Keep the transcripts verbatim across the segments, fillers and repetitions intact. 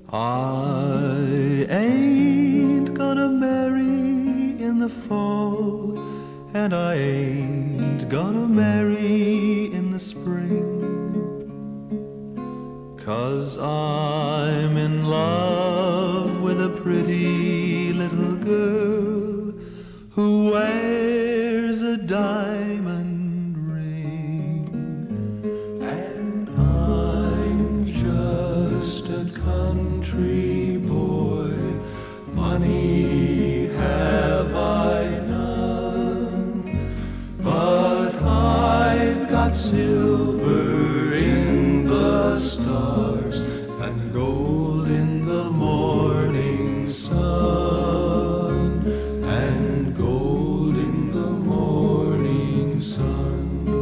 I ain't gonna marry in the fall, and I ain't gonna marry in the spring, 'cause I'm in love with a pretty little girl who wears a diamond ring. And I'm just a country boy, money have I none, but I've got silver in the stars and gold in the morning sun, and gold in the morning sun.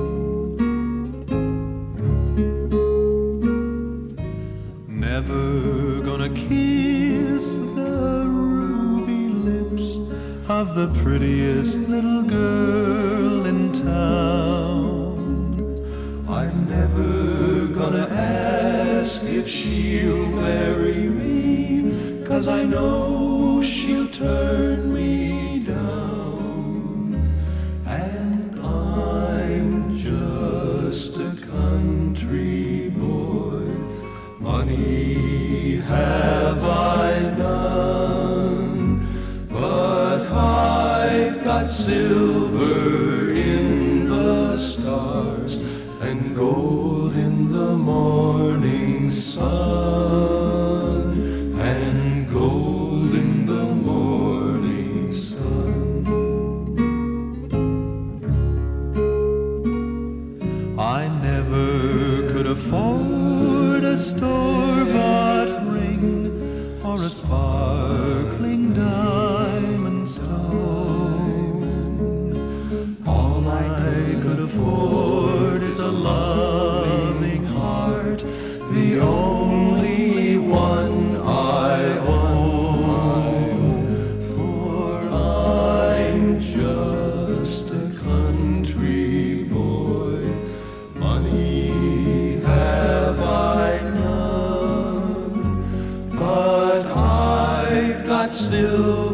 Never gonna kiss the ruby lips of the prettiest little girl in town. I'm never gonna ask if she'll marry me, 'cause I know she'll turn me down. And I'm just a country boy, money have I none, but I've got silver in the stars and gold in the morning sun, and gold in the morning sun. I never could afford a store-bought ring or a sparkling diamond stone. All I could afford is a loving heart, the only one I own. For I'm just a country boy, money have I none, but I've got silver